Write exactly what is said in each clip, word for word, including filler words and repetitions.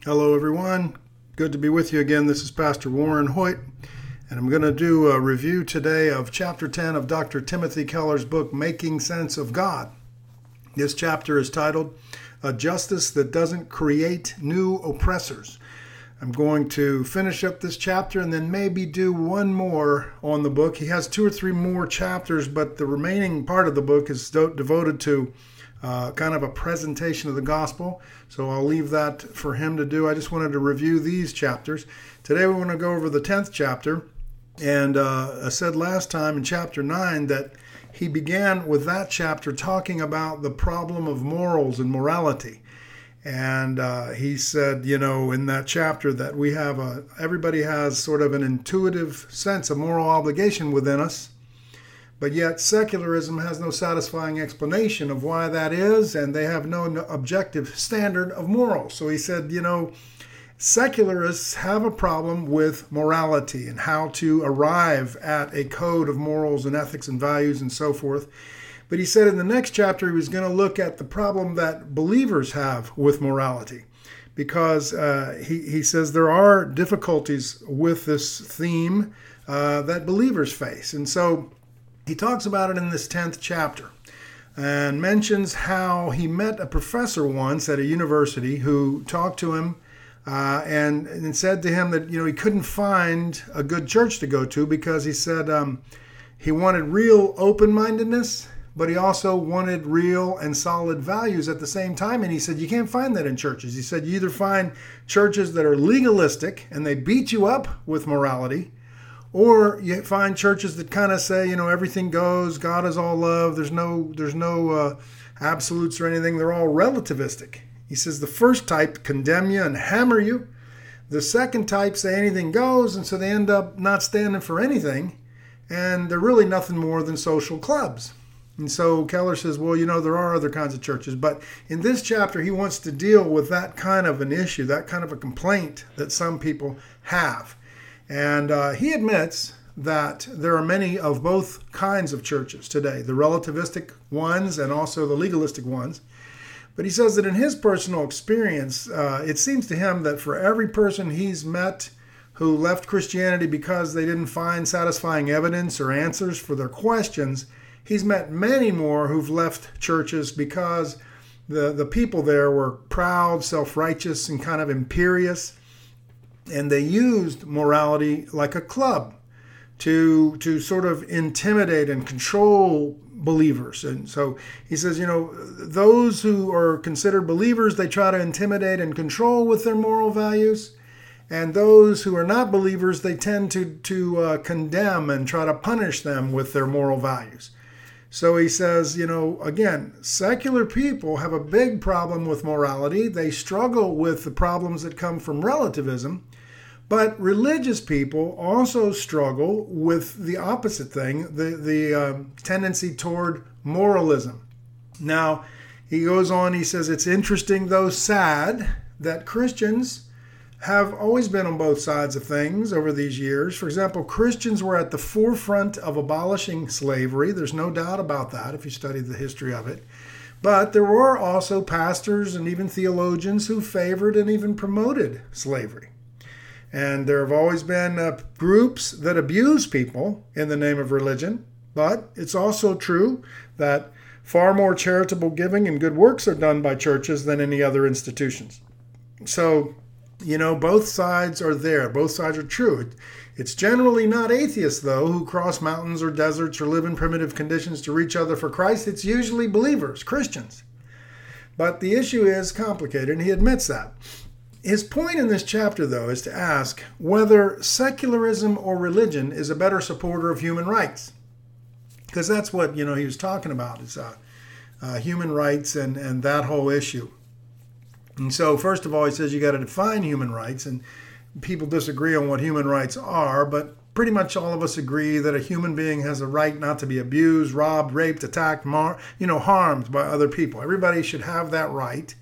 Hello, everyone. Good to be with you again. This is Pastor Warren Hoyt, and I'm going to do a review today of Chapter ten of Doctor Timothy Keller's book, Making Sense of God. This chapter is titled, A Justice That Doesn't Create New Oppressors. I'm going to finish up this chapter and then maybe do one more on the book. He has two or three more chapters, but the remaining part of the book is do- devoted to Uh, kind of a presentation of the gospel, so I'll leave that for him to do. I just wanted to review these chapters. Today we want to go over the tenth chapter, and uh, I said last time in chapter nine that he began with that chapter talking about the problem of morals and morality. And uh, he said, you know, in that chapter that we have a, everybody has sort of an intuitive sense of moral obligation within us. But yet secularism has no satisfying explanation of why that is, and they have no objective standard of morals. So he said, you know, secularists have a problem with morality and how to arrive at a code of morals and ethics and values and so forth. But he said in the next chapter he was going to look at the problem that believers have with morality, because uh, he, he says there are difficulties with this theme uh, that believers face. And so he talks about it in this tenth chapter and mentions how he met a professor once at a university who talked to him uh, and, and said to him that, you know, he couldn't find a good church to go to because he said um, he wanted real open-mindedness, but he also wanted real and solid values at the same time. And he said, you can't find that in churches. He said, you either find churches that are legalistic and they beat you up with morality, or you find churches that kind of say, you know, everything goes, God is all love, there's no there's no uh, absolutes or anything, they're all relativistic. He says the first type condemn you and hammer you. The second type say anything goes, and so they end up not standing for anything, and they're really nothing more than social clubs. And so Keller says, well, you know, there are other kinds of churches, but in this chapter he wants to deal with that kind of an issue, that kind of a complaint that some people have. And uh, he admits that there are many of both kinds of churches today, the relativistic ones and also the legalistic ones. But he says that in his personal experience, uh, it seems to him that for every person he's met who left Christianity because they didn't find satisfying evidence or answers for their questions, he's met many more who've left churches because the, the people there were proud, self-righteous, and kind of imperious. And they used morality like a club to to sort of intimidate and control believers. And so he says, you know, those who are considered believers, they try to intimidate and control with their moral values. And those who are not believers, they tend to, to uh, condemn and try to punish them with their moral values. So he says, you know, again, secular people have a big problem with morality. They struggle with the problems that come from relativism. But religious people also struggle with the opposite thing, the, the uh, tendency toward moralism. Now, he goes on, he says, it's interesting, though sad, that Christians have always been on both sides of things over these years. For example, Christians were at the forefront of abolishing slavery. There's no doubt about that if you study the history of it. But there were also pastors and even theologians who favored and even promoted slavery. And there have always been uh, groups that abuse people in the name of religion. But it's also true that far more charitable giving and good works are done by churches than any other institutions. So, you know, both sides are there. Both sides are true. It's generally not atheists, though, who cross mountains or deserts or live in primitive conditions to reach other for Christ. It's usually believers, Christians. But the issue is complicated, and he admits that. His point in this chapter, though, is to ask whether secularism or religion is a better supporter of human rights. Because that's what, you know, he was talking about, is uh, uh, human rights and, and that whole issue. And so, first of all, he says you got to define human rights, and people disagree on what human rights are, but pretty much all of us agree that a human being has a right not to be abused, robbed, raped, attacked, mar- you know, harmed by other people. Everybody should have that right.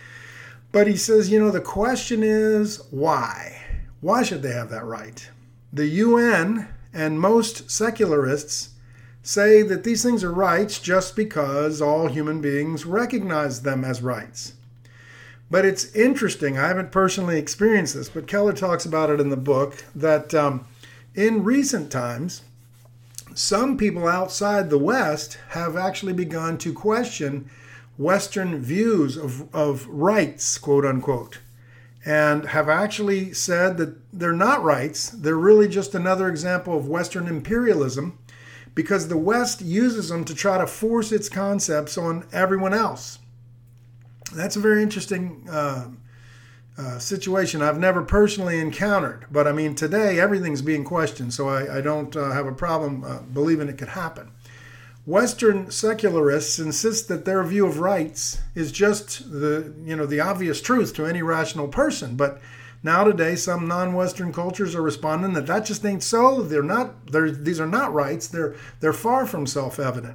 But he says, you know, the question is why? Why should they have that right? The U N and most secularists say that these things are rights just because all human beings recognize them as rights. But it's interesting. I haven't personally experienced this, but Keller talks about it in the book that um, in recent times, some people outside the West have actually begun to question Western views of, of rights, quote unquote, and have actually said that they're not rights. They're really just another example of Western imperialism, because the West uses them to try to force its concepts on everyone else. That's a very interesting uh, uh, situation I've never personally encountered. But I mean, today everything's being questioned, so I, I don't uh, have a problem uh, believing it could happen. Western secularists insist that their view of rights is just the, you know, the obvious truth to any rational person. But now today, some non-Western cultures are responding that that just ain't so. They're not. They're, these are not rights. They're they're far from self-evident.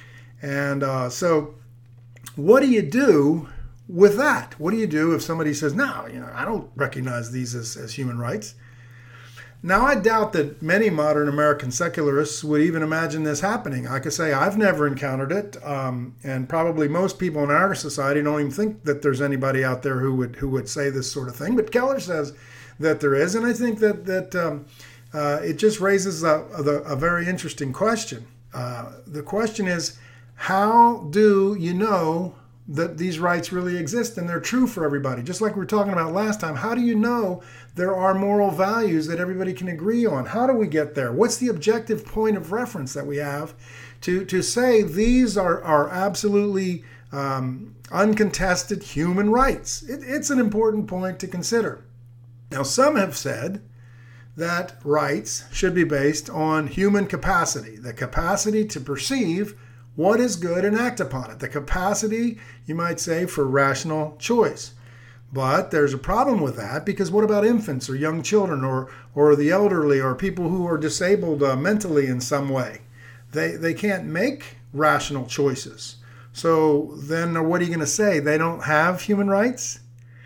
And uh, so, what do you do with that? What do you do if somebody says, "No, you know, I don't recognize these as, as human rights"? Now, I doubt that many modern American secularists would even imagine this happening. Like I say, I've never encountered it, um, and probably most people in our society don't even think that there's anybody out there who would who would say this sort of thing. But Keller says that there is, and I think that that um, uh, it just raises a, a, a very interesting question. Uh, the question is, how do you know that these rights really exist and they're true for everybody? Just like we were talking about last time, how do you know there are moral values that everybody can agree on? How do we get there? What's the objective point of reference that we have to, to say these are, are absolutely um, uncontested human rights? It, it's an important point to consider. Now, some have said that rights should be based on human capacity, the capacity to perceive what is good and act upon it. The capacity, you might say, for rational choice. But there's a problem with that, because what about infants or young children or or the elderly or people who are disabled uh, mentally in some way? They they can't make rational choices. So then what are you going to say? They don't have human rights?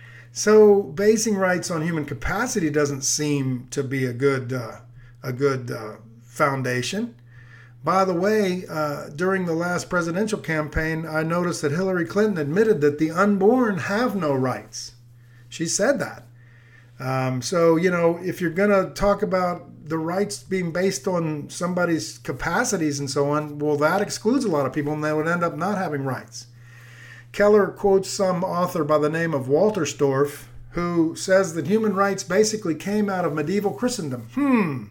So basing rights on human capacity doesn't seem to be a good uh, a good uh, foundation. By the way, uh, during the last presidential campaign, I noticed that Hillary Clinton admitted that the unborn have no rights. She said that. Um, so, you know, if you're going to talk about the rights being based on somebody's capacities and so on, well, that excludes a lot of people, and they would end up not having rights. Keller quotes some author by the name of Walter Storff, who says that human rights basically came out of medieval Christendom. Hmm.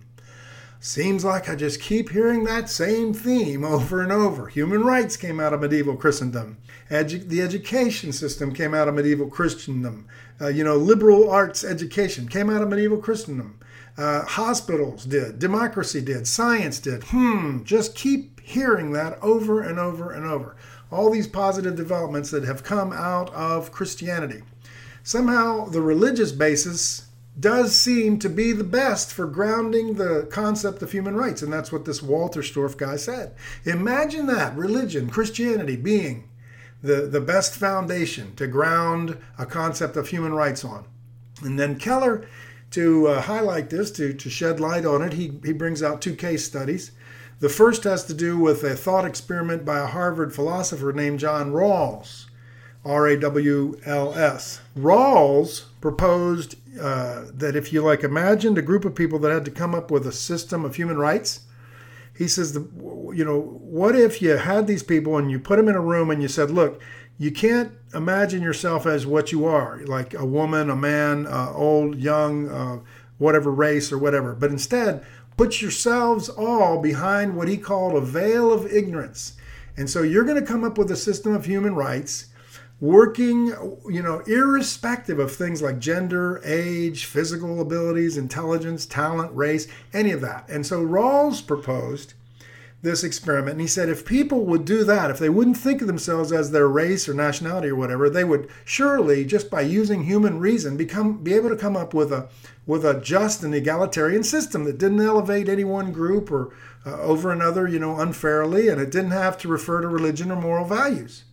Seems like I just keep hearing that same theme over and over. Human rights came out of medieval Christendom. Edu- the education system came out of medieval Christendom. Uh, you know, liberal arts education came out of medieval Christendom. Uh, hospitals did. Democracy did. Science did. Hmm, just keep hearing that over and over and over. All these positive developments that have come out of Christianity. Somehow the religious basis does seem to be the best for grounding the concept of human rights. And that's what this Walter Storff guy said. Imagine that, religion, Christianity being the, the best foundation to ground a concept of human rights on. And then Keller, to uh, highlight this, to, to shed light on it, he, he brings out two case studies. The first has to do with a thought experiment by a Harvard philosopher named John Rawls, R A W L S. Rawls proposed uh, that if you like imagined a group of people that had to come up with a system of human rights, he says, the, you know, what if you had these people and you put them in a room and you said, look, you can't imagine yourself as what you are, like a woman, a man, uh, old, young, uh, whatever race or whatever, but instead put yourselves all behind what he called a veil of ignorance. And so you're going to come up with a system of human rights working, you know, irrespective of things like gender, age, physical abilities, intelligence, talent, race, any of that. And so Rawls proposed this experiment, and he said if people would do that, if they wouldn't think of themselves as their race or nationality or whatever, they would surely, just by using human reason, become be able to come up with a with a just and egalitarian system that didn't elevate any one group or uh, over another, you know, unfairly, and it didn't have to refer to religion or moral values.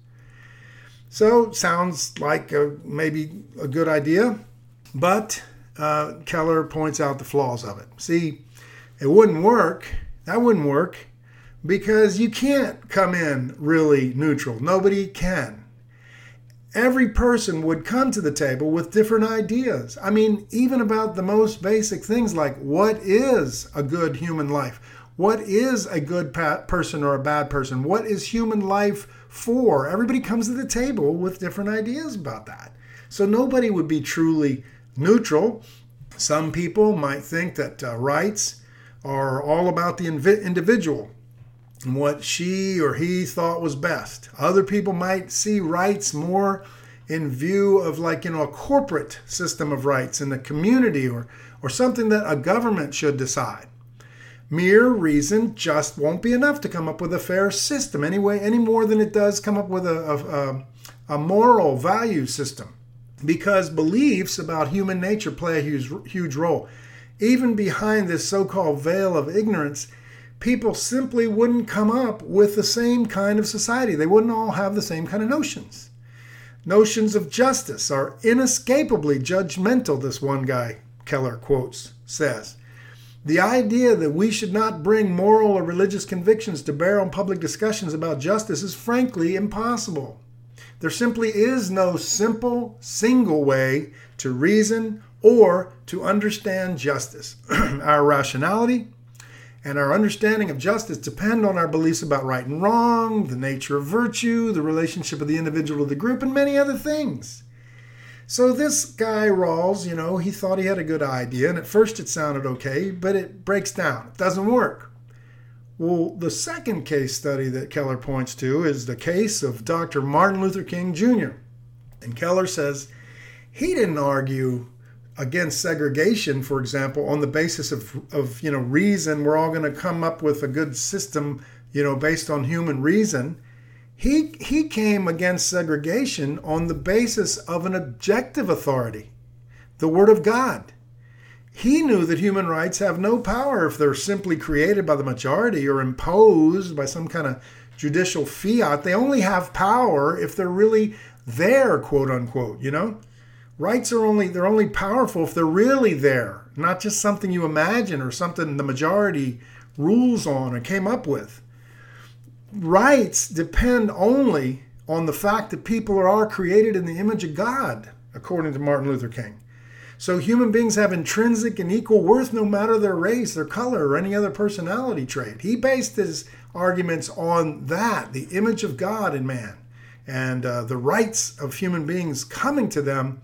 So, sounds like a, maybe a good idea, but uh, Keller points out the flaws of it. See, it wouldn't work. That wouldn't work because you can't come in really neutral. Nobody can. every person would come to the table with different ideas. I mean, even about the most basic things like what is a good human life? What is a good person or a bad person? What is human life for? Everybody comes to the table with different ideas about that. So nobody would be truly neutral. Some people might think that uh, rights are all about the inv- individual and what she or he thought was best. Other people might see rights more in view of like, you know, a corporate system of rights in the community or, or something that a government should decide. Mere reason just won't be enough to come up with a fair system anyway, any more than it does come up with a, a, a moral value system. Because beliefs about human nature play a huge, huge role. Even behind this so-called veil of ignorance, people simply wouldn't come up with the same kind of society. They wouldn't all have the same kind of notions. Notions of justice are inescapably judgmental, this one guy, Keller quotes, says. The idea that we should not bring moral or religious convictions to bear on public discussions about justice is frankly impossible. There simply is no simple, single way to reason or to understand justice. Our rationality and our understanding of justice depend on our beliefs about right and wrong, the nature of virtue, the relationship of the individual to the group, and many other things. So this guy, Rawls, you know, he thought he had a good idea, and at first it sounded okay, but it breaks down. It doesn't work. Well, the second case study that Keller points to is the case of Doctor Martin Luther King Junior And Keller says he didn't argue against segregation, for example, on the basis of, of you know, reason. We're all going to come up with a good system, you know, based on human reason. He, he came against segregation on the basis of an objective authority, the Word of God. He knew that human rights have no power if they're simply created by the majority or imposed by some kind of judicial fiat. They only have power if they're really there, quote unquote, you know? Rights are only, they're only powerful if they're really there, not just something you imagine or something the majority rules on or came up with. Rights depend only on the fact that people are created in the image of God, according to Martin Luther King. So human beings have intrinsic and equal worth no matter their race, their color, or any other personality trait. He based his arguments on that, the image of God in man, and uh, the rights of human beings coming to them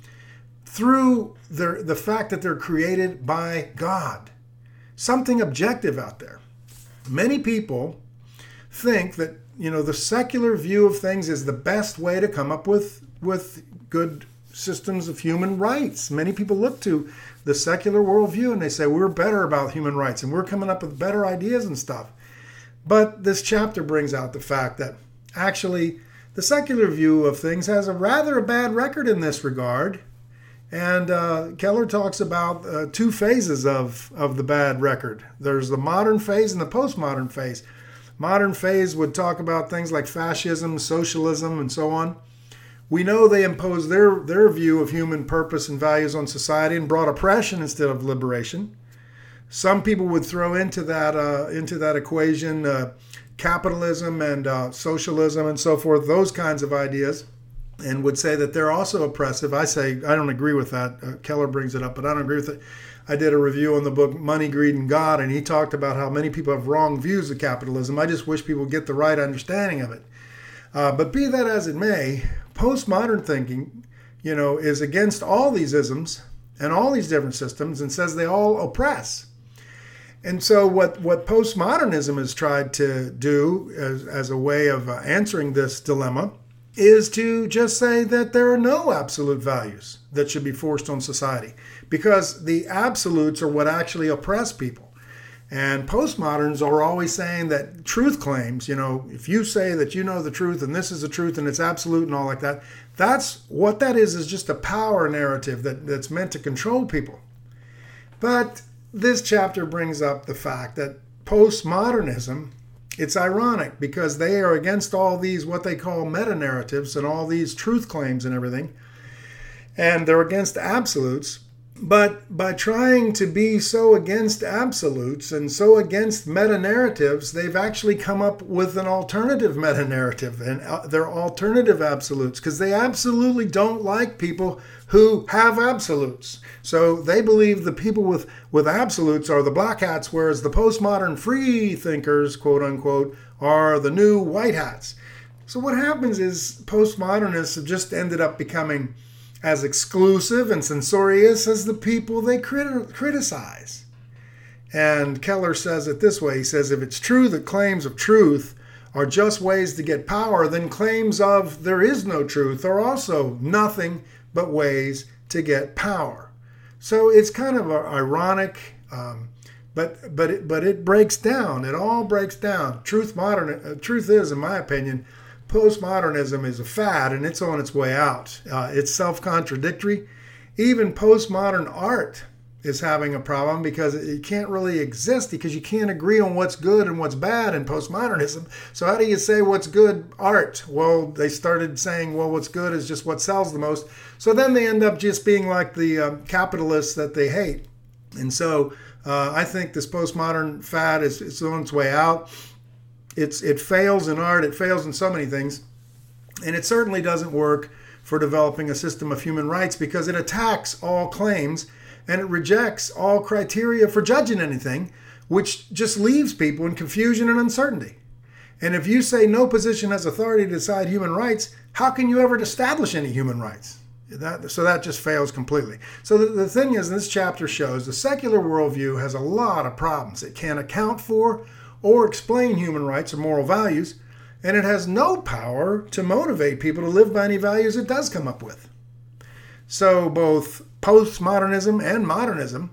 through their, the fact that they're created by God. Something objective out there. Many people think that, you know, the secular view of things is the best way to come up with, with good systems of human rights. Many people look to the secular worldview and they say, we're better about human rights and we're coming up with better ideas and stuff. But this chapter brings out the fact that actually the secular view of things has a rather a bad record in this regard. And uh, Keller talks about uh, two phases of, of the bad record. There's the modern phase and the postmodern phase. Modern phase would talk about things like fascism, socialism, and so on. We know they imposed their, their view of human purpose and values on society and brought oppression instead of liberation. Some people would throw into that uh, into that equation uh, capitalism and uh, socialism and so forth, those kinds of ideas, and would say that they're also oppressive. I say I don't agree with that. Uh, Keller brings it up, but I don't agree with it. I did a review on the book Money, Greed, and God, and he talked about how many people have wrong views of capitalism. I just wish people get the right understanding of it. Uh, but be that as it may, postmodern thinking, you know, is against all these isms and all these different systems and says they all oppress. And so what, what postmodernism has tried to do as, as a way of uh, answering this dilemma is to just say that there are no absolute values that should be forced on society because the absolutes are what actually oppress people. And postmoderns are always saying that truth claims, you know, if you say that you know the truth and this is the truth and it's absolute and all like that, that's what that is, is just a power narrative that, that's meant to control people. But this chapter brings up the fact that postmodernism, it's ironic because they are against all these what they call meta-narratives and all these truth claims and everything. And they're against absolutes. But by trying to be so against absolutes and so against meta-narratives, they've actually come up with an alternative meta-narrative, and they're alternative absolutes, because they absolutely don't like people who have absolutes. So they believe the people with, with absolutes are the black hats, whereas the postmodern free thinkers, quote unquote, are the new white hats. So what happens is postmodernists have just ended up becoming as exclusive and censorious as the people they crit- criticize. And Keller says it this way. He says, if it's true that claims of truth are just ways to get power, then claims of there is no truth are also nothing but ways to get power. So it's kind of ironic, um, but but it, but it breaks down. It all breaks down. Truth modern uh, truth is, in my opinion, postmodernism is a fad, and it's on its way out. Uh, it's self-contradictory. Even postmodern art is having a problem because it can't really exist because you can't agree on what's good and what's bad in postmodernism. So how do you say what's good art? Well, they started saying, well, what's good is just what sells the most. So then they end up just being like the uh, capitalists that they hate. And so uh, I think this postmodern fad is, is on its way out. It's it fails in art, it fails in so many things, and it certainly doesn't work for developing a system of human rights because it attacks all claims and it rejects all criteria for judging anything, which just leaves people in confusion and uncertainty. And if you say no position has authority to decide human rights, how can you ever establish any human rights? That, so that just fails completely. So the, the thing is, this chapter shows the secular worldview has a lot of problems. It can't account for or explain human rights or moral values, and it has no power to motivate people to live by any values it does come up with. So both postmodernism and modernism,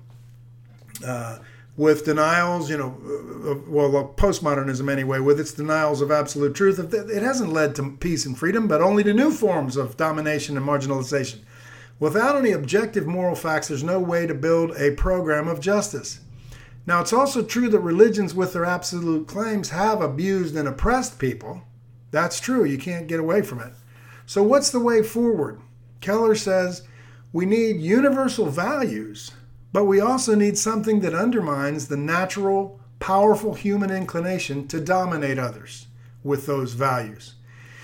uh, with denials, you know, well, postmodernism anyway, with its denials of absolute truth, it hasn't led to peace and freedom, but only to new forms of domination and marginalization. Without any objective moral facts, there's no way to build a program of justice. Now, it's also true that religions with their absolute claims have abused and oppressed people. That's true. You can't get away from it. So what's the way forward? Keller says we need universal values, but we also need something that undermines the natural, powerful human inclination to dominate others with those values.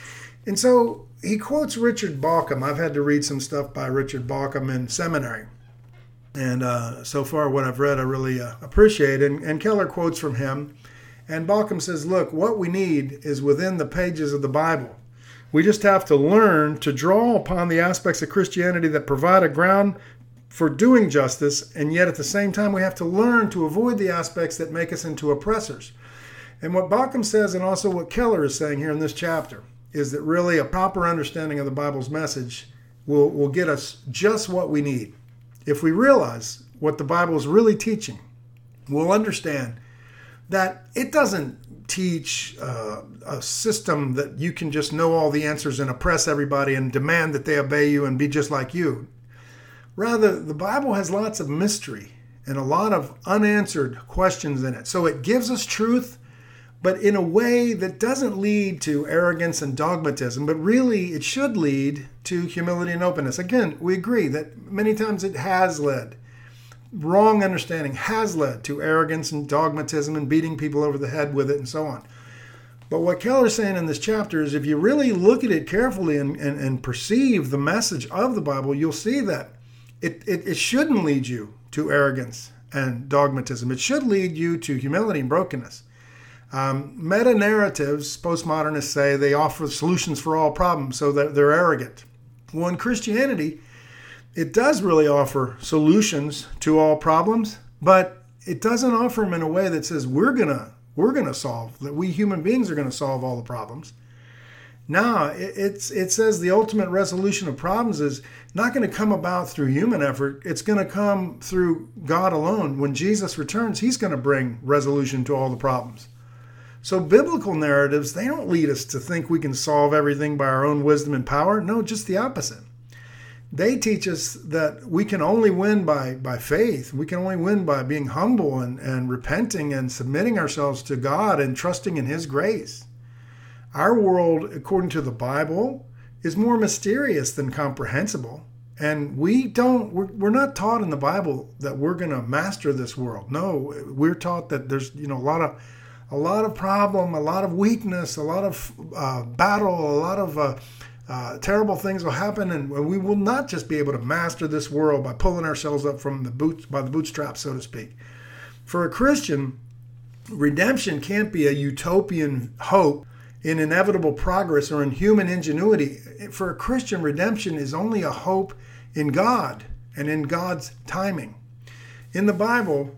And so he quotes Richard Bauckham. I've had to read some stuff by Richard Bauckham in seminary. And uh, so far, what I've read, I really uh, appreciate. And, and Keller quotes from him. And Bauckham says, look, what we need is within the pages of the Bible. We just have to learn to draw upon the aspects of Christianity that provide a ground for doing justice. And yet, at the same time, we have to learn to avoid the aspects that make us into oppressors. And what Bauckham says, and also what Keller is saying here in this chapter, is that really a proper understanding of the Bible's message will, will get us just what we need. If we realize what the Bible is really teaching, we'll understand that it doesn't teach uh, a system that you can just know all the answers and oppress everybody and demand that they obey you and be just like you. Rather, the Bible has lots of mystery and a lot of unanswered questions in it. So it gives us truth, but in a way that doesn't lead to arrogance and dogmatism, but really it should lead to humility and openness. Again, we agree that many times it has led, wrong understanding has led to arrogance and dogmatism and beating people over the head with it and so on. But what Keller's saying in this chapter is if you really look at it carefully and, and, and perceive the message of the Bible, you'll see that it, it, it shouldn't lead you to arrogance and dogmatism. It should lead you to humility and brokenness. Um, meta-narratives, postmodernists say, they offer solutions for all problems, so that they're arrogant. Well, in Christianity, it does really offer solutions to all problems, but it doesn't offer them in a way that says we're gonna we're gonna solve, that we human beings are gonna solve all the problems. No, it, it's it says the ultimate resolution of problems is not going to come about through human effort. It's going to come through God alone. When Jesus returns, he's going to bring resolution to all the problems. So biblical narratives, they don't lead us to think we can solve everything by our own wisdom and power. No, just the opposite. They teach us that we can only win by, by faith. We can only win by being humble and, and repenting and submitting ourselves to God and trusting in his grace. Our world, according to the Bible, is more mysterious than comprehensible. And we don't, we're, we're not taught in the Bible that we're going to master this world. No, we're taught that there's, you know, a lot of, a lot of problem, a lot of weakness, a lot of uh, battle, a lot of uh, uh, terrible things will happen. And we will not just be able to master this world by pulling ourselves up from the boots, by the bootstraps, so to speak. For a Christian, redemption can't be a utopian hope in inevitable progress or in human ingenuity. For a Christian, redemption is only a hope in God and in God's timing. In the Bible,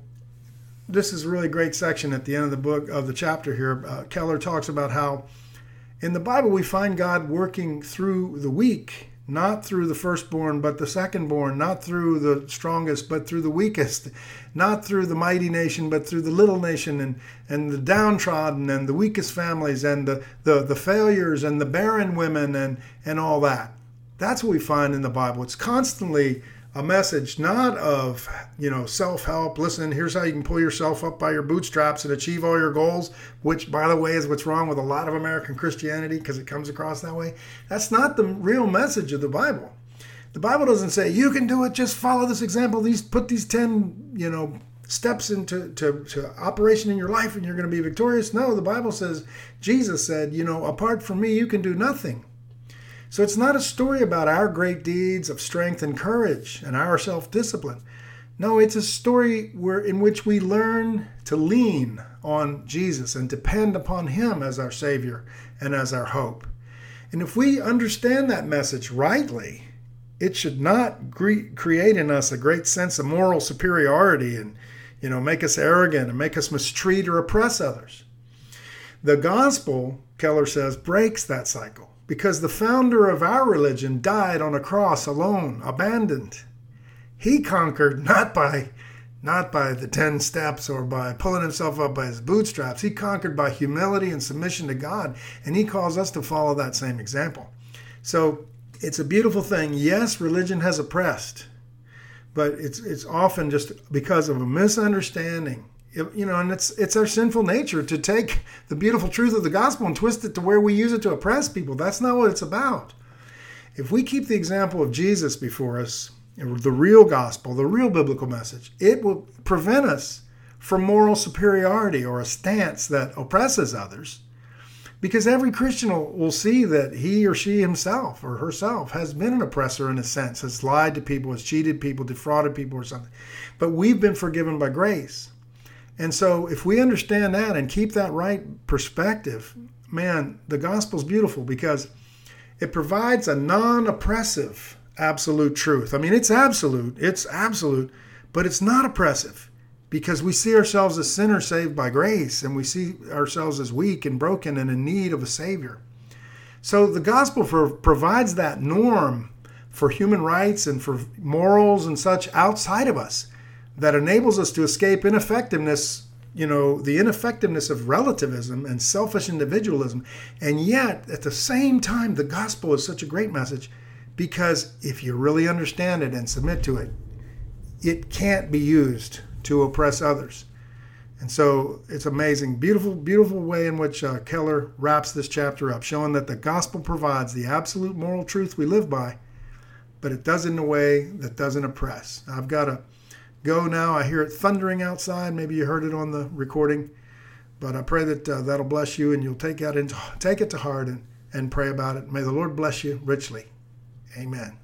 this is a really great section at the end of the book, of the chapter here. Uh, Keller talks about how in the Bible we find God working through the weak, not through the firstborn, but the secondborn, not through the strongest, but through the weakest, not through the mighty nation, but through the little nation, and, and the downtrodden and the weakest families and the, the, the failures and the barren women and, and all that. That's what we find in the Bible. It's constantly a message not of, you know, self-help. Listen, here's how you can pull yourself up by your bootstraps and achieve all your goals, which, by the way, is what's wrong with a lot of American Christianity because it comes across that way. That's not the real message of the Bible. The Bible doesn't say, you can do it, just follow this example, these put these ten, you know, steps into to, to operation in your life and you're going to be victorious. No, the Bible says, Jesus said, you know, apart from me, you can do nothing. So it's not a story about our great deeds of strength and courage and our self-discipline. No, it's a story where in which we learn to lean on Jesus and depend upon him as our Savior and as our hope. And if we understand that message rightly, it should not cre- create in us a great sense of moral superiority and, you know, make us arrogant and make us mistreat or oppress others. The gospel, Keller says, breaks that cycle. Because the founder of our religion died on a cross alone, abandoned. He conquered not by, not by the ten steps or by pulling himself up by his bootstraps. He conquered by humility and submission to God, and he calls us to follow that same example. So it's a beautiful thing. Yes, religion has oppressed, but it's it's often just because of a misunderstanding. You know, and it's it's our sinful nature to take the beautiful truth of the gospel and twist it to where we use it to oppress people. That's not what it's about. If we keep the example of Jesus before us, the real gospel, the real biblical message, it will prevent us from moral superiority or a stance that oppresses others. Because every Christian will, will see that he or she himself or herself has been an oppressor in a sense, has lied to people, has cheated people, defrauded people or something. But we've been forgiven by grace. And so if we understand that and keep that right perspective, man, the gospel's beautiful because it provides a non-oppressive absolute truth. I mean, it's absolute, it's absolute, but it's not oppressive because we see ourselves as sinners saved by grace and we see ourselves as weak and broken and in need of a Savior. So the gospel for, provides that norm for human rights and for morals and such outside of us that enables us to escape ineffectiveness, you know, the ineffectiveness of relativism and selfish individualism. And yet, at the same time, the gospel is such a great message because if you really understand it and submit to it, it can't be used to oppress others. And so it's amazing, beautiful, beautiful way in which uh, Keller wraps this chapter up, showing that the gospel provides the absolute moral truth we live by, but it does it in a way that doesn't oppress. I've got to go now. I hear it thundering outside. Maybe you heard it on the recording, but I pray that uh, that'll bless you and you'll take that into, take it to heart and, and pray about it. May the Lord bless you richly. Amen.